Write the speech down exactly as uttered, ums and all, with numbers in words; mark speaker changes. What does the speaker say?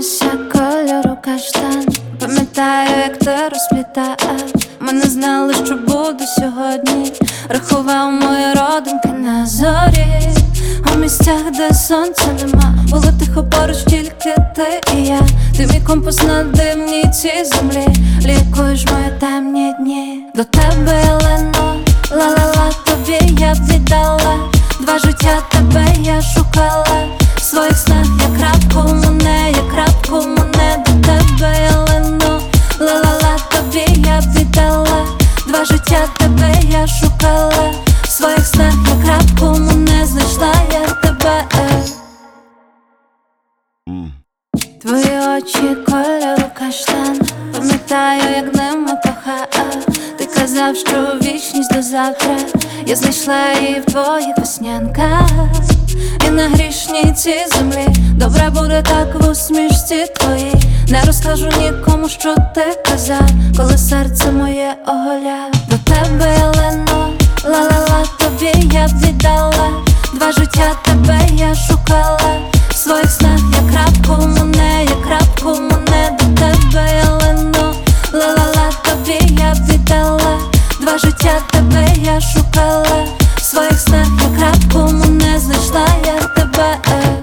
Speaker 1: волосся кольору каштан. Пам'ятаю, як ти розплітав. Ми не знали, що буде сьогодні. Рахував мої родинки на зорі. У місцях, де сонця нема, було тихо поруч тільки ти і я. Ти мій компас на дивній цій землі. Лікуєш мої темні дні. До тебе я лину, ла-ла-ла, тобі я б віддала. Два життя тебе я шукала. В своїх снах як крапку мене, як крапку мене. До тебе я лину, ла-ла-ла, тобі я б віддала. Два життя тебе я шукала. В своїх снах як крапку мене, знайшла я тебе. Твої очі кольору каштан. Пам'ятаю, як ними кохав. Ти казав, що вічність до завтра. Я знайшла її в твоїх веснянках. І на грішній цій землі добре буде так в усмішці твоїй. Не розкажу нікому, що ти казав, коли серце моє оголяв. До тебе я лину, ла-ла-ла, тобі я б віддала. Два життя тебе я шукала. В своїх снах як крапку мене, як крапку мене. До тебе я лину, ла-ла-ла, тобі я б віддала. Два життя тебе я шукала. В своїх снах як крапку мене, знайшла я тебе.